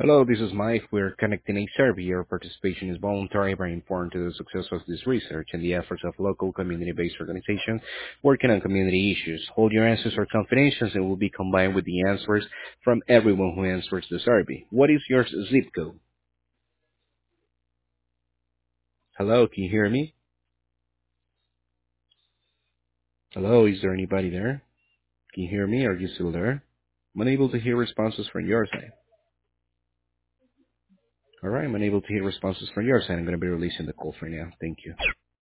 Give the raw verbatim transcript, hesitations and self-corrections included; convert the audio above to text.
Hello, this is Mike. We're conducting a survey. Your participation is voluntary but important to the success of this research and the efforts of local community-based organizations working on community issues. Hold your answers are confidential and will be combined with the answers from everyone who answers the survey. What is your zip code? Hello, can you hear me? Hello, is there anybody there? Can you hear me? Are you still there? I'm unable to hear responses from your side. All right, I'm unable to hear responses from your side. I'm going to be releasing the call for now. Thank you.